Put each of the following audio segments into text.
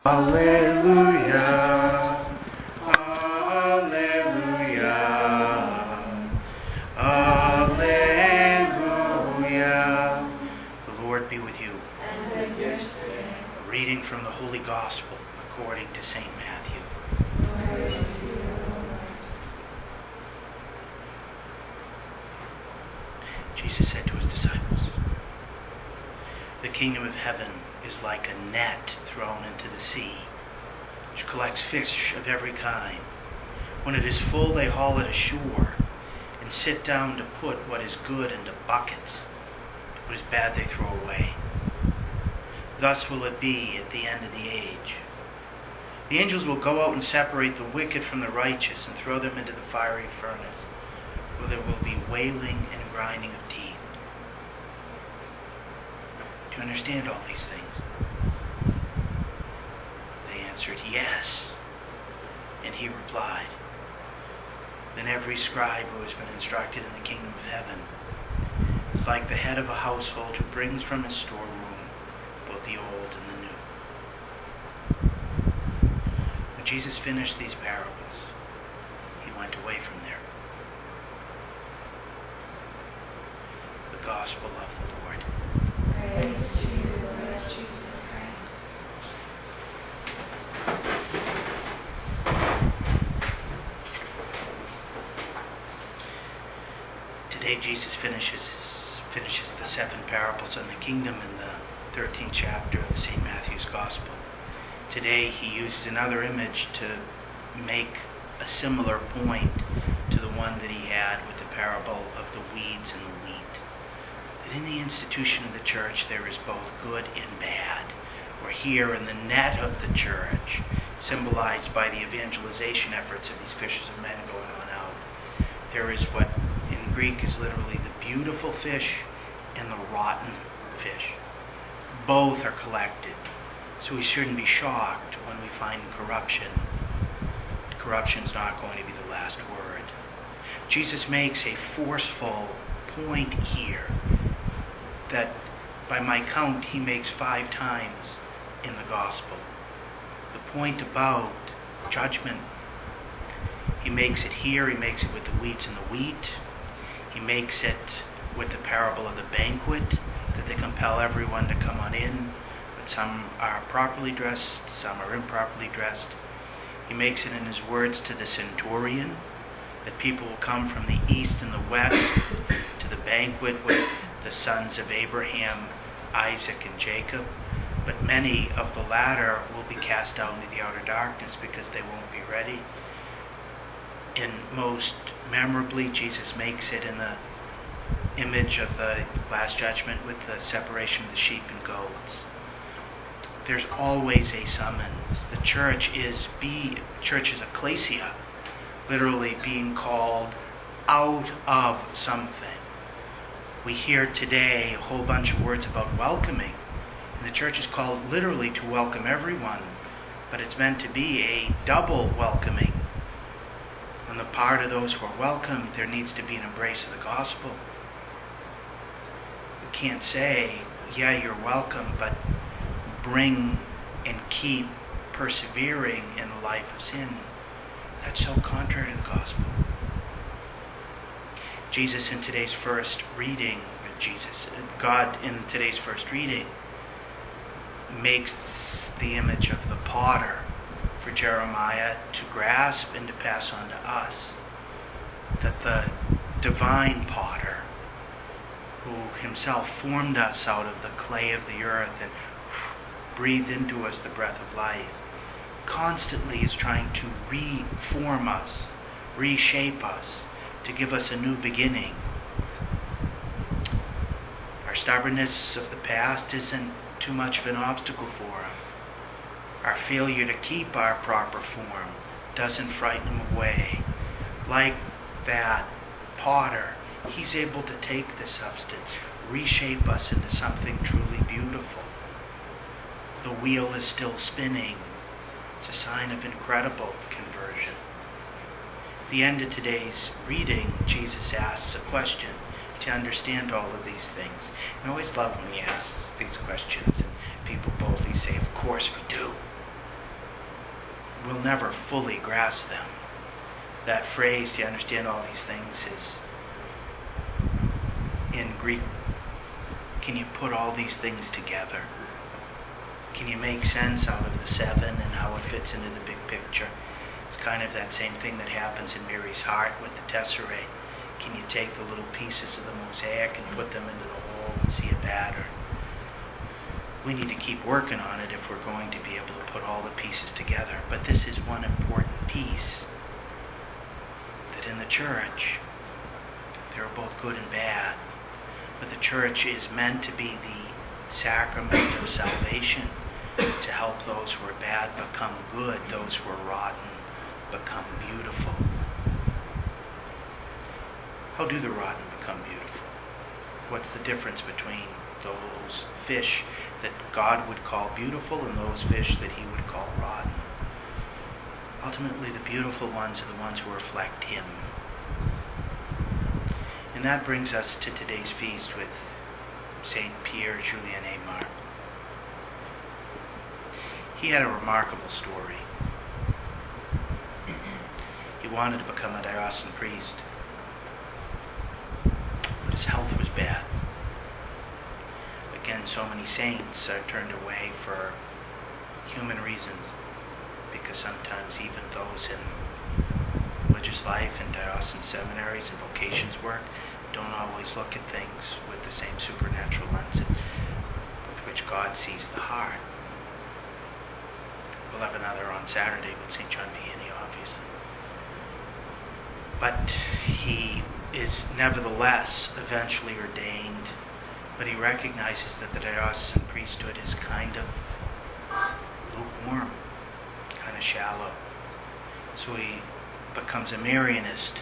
Alleluia, Alleluia, Alleluia. The Lord be with you. And with your spirit. A reading from the Holy Gospel according to St. Matthew. Glory to you, Lord. Jesus said to his disciples, "The kingdom of heaven is like a net thrown into the sea, which collects fish of every kind. When it is full, they haul it ashore and sit down to put what is good into buckets. What is bad they throw away. Thus will it be at the end of the age. The angels will go out and separate the wicked from the righteous and throw them into the fiery furnace, where there will be wailing and grinding of teeth." Do you understand all these things? They answered, "Yes." And he replied, "Then every scribe who has been instructed in the kingdom of heaven is like the head of a household who brings from his storeroom both the old and the new." When Jesus finished these parables, he went away from there. The Gospel of the Lord. Praise to you, Lord Jesus Christ. Today Jesus finishes the 7 parables on the kingdom in the 13th chapter of St. Matthew's Gospel. Today he uses another image to make a similar point to the one that he had with the parable of the weeds and the wheat. That in the institution of the church there is both good and bad. We're here in the net of the church, symbolized by the evangelization efforts of these fishers of men going on out. There is what in Greek is literally the beautiful fish and the rotten fish. Both are collected. So we shouldn't be shocked when we find corruption. Corruption's not going to be the last word. Jesus makes a forceful point here that by my count he makes 5 times in the gospel. The point about judgment, he makes it here, he makes it with the weeds and the wheat. He makes it with the parable of the banquet, that they compel everyone to come on in, but some are properly dressed, some are improperly dressed. He makes it in his words to the centurion, that people will come from the east and the west to the banquet with the sons of Abraham, Isaac, and Jacob, but many of the latter will be cast out into the outer darkness because they won't be ready. And most memorably, Jesus makes it in the image of the last judgment with the separation of the sheep and goats. There's always a summons. The church is ecclesia, literally being called out of something. We hear today a whole bunch of words about welcoming. And the church is called literally to welcome everyone, but it's meant to be a double welcoming. On the part of those who are welcomed, there needs to be an embrace of the gospel. You can't say, yeah, you're welcome, but bring and keep persevering in the life of sin. That's so contrary to the gospel. God in today's first reading makes the image of the potter for Jeremiah to grasp and to pass on to us. That the divine potter, who himself formed us out of the clay of the earth and breathed into us the breath of life, constantly is trying to reform us, reshape us, to give us a new beginning. Our stubbornness of the past isn't too much of an obstacle for him. Our failure to keep our proper form doesn't frighten him away. Like that potter, he's able to take the substance, reshape us into something truly beautiful. The wheel is still spinning. It's a sign of incredible conversion. At the end of today's reading, Jesus asks a question to understand all of these things. I always love when he asks these questions and people boldly say, "Of course we do." we'll never fully grasp them. That phrase, "Do you understand all these things?" is in Greek. Can you put all these things together? Can you make sense out of the seven and how it fits into the big picture? It's kind of that same thing that happens in Mary's heart with the tesserae. Can you take the little pieces of the mosaic and put them into the whole and see a pattern? We need to keep working on it if we're going to be able to put all the pieces together. But this is one important piece, that in the church, there are both good and bad. But the church is meant to be the sacrament of salvation, to help those who are bad become good, those who are rotten become beautiful. How do the rotten become beautiful? What's the difference between those fish that God would call beautiful and those fish that he would call rotten? Ultimately, the beautiful ones are the ones who reflect him. And that brings us to today's feast with Saint Pierre Julien Aymar. He had a remarkable story. He wanted to become a diocesan priest, but his health was bad. Again, so many saints are turned away for human reasons, because sometimes even those in religious life and diocesan seminaries and vocations work don't always look at things with the same supernatural lens with which God sees the heart. We'll have another on Saturday with St. John Vianney, obviously. But he is nevertheless eventually ordained, but he recognizes that the diocesan priesthood is kind of lukewarm, kind of shallow. So he becomes a Marianist,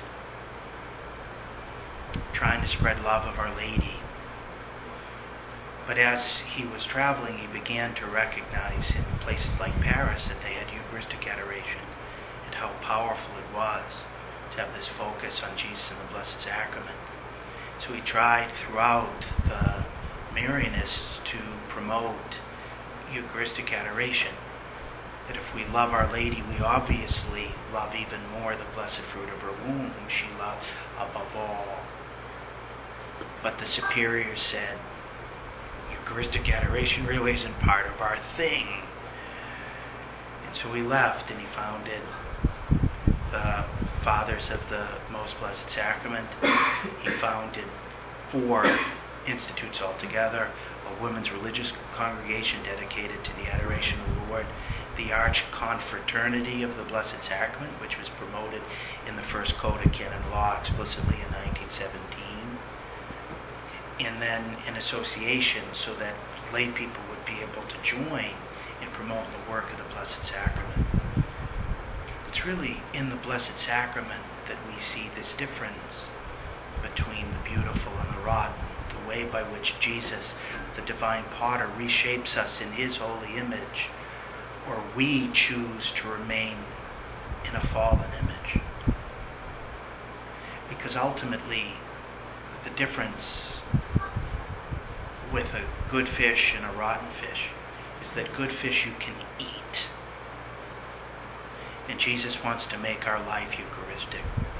trying to spread love of Our Lady. But as he was traveling, he began to recognize in places like Paris that they had Eucharistic adoration, and how powerful it was to have this focus on Jesus and the Blessed Sacrament. So he tried throughout the Marianists to promote Eucharistic adoration, that if we love Our Lady, we obviously love even more the blessed fruit of her womb, whom she loves above all. But the superiors said, Eucharistic adoration really isn't part of our thing. And so he left, and he founded the Fathers of the Most Blessed Sacrament. He founded 4 institutes altogether: a women's religious congregation dedicated to the adoration of the Lord, the Archconfraternity of the Blessed Sacrament, which was promoted in the first Code of Canon Law explicitly in 1917, and then an association so that lay people would be able to join in promoting the work of the Blessed Sacrament. It's really in the Blessed Sacrament that we see this difference between the beautiful and the rotten, the way by which Jesus, the divine potter, reshapes us in his holy image, or we choose to remain in a fallen image. Because ultimately, the difference with a good fish and a rotten fish is that good fish you can eat. And Jesus wants to make our life Eucharistic.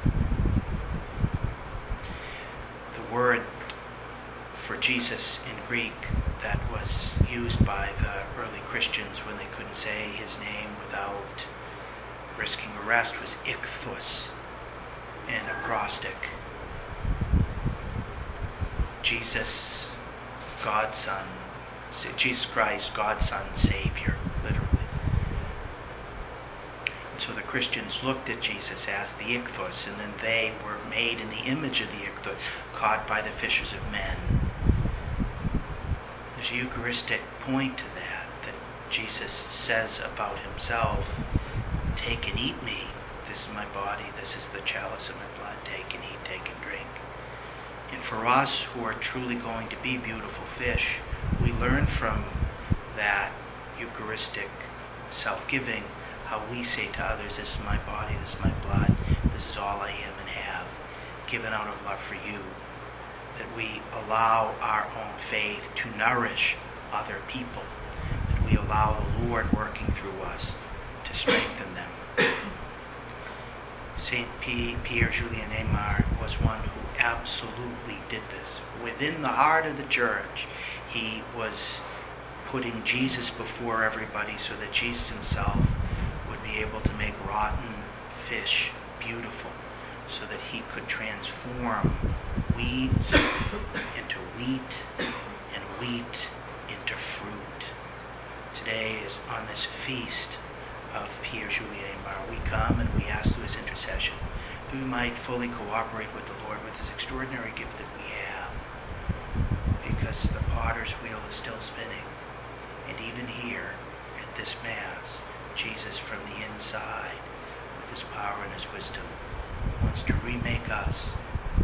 The word for Jesus in Greek that was used by the early Christians when they couldn't say his name without risking arrest was ichthus in acrostic. Jesus, God's Son, Jesus Christ, God's Son, Savior, literally. And so the Christians looked at Jesus as the ichthus, and then they were made in the image of the ichthus, caught by the fishers of men. There's a Eucharistic point to that Jesus says about himself, "Take and eat me. This is my body. This is the chalice of my blood. Take and eat, take and drink." And for us who are truly going to be beautiful fish, we learn from that Eucharistic self-giving how we say to others, "This is my body, this is my blood, this is all I am and have, given out of love for you." That we allow our own faith to nourish other people, that we allow the Lord working through us to strengthen them. Pierre Julien Aymar was one who absolutely did this. Within the heart of the church, he was putting Jesus before everybody so that Jesus himself would be able to make rotten fish beautiful, so that he could transform weeds into wheat and wheat into fruit. Today is on this feast of Pierre Julien Aymar, we come and we ask through his intercession that we might fully cooperate with the Lord with this extraordinary gift that we have, because the potter's wheel is still spinning. And even here at this Mass, Jesus from the inside, with his power and his wisdom, wants to remake us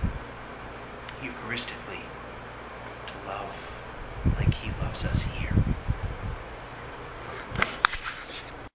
Eucharistically to love like he loves us here.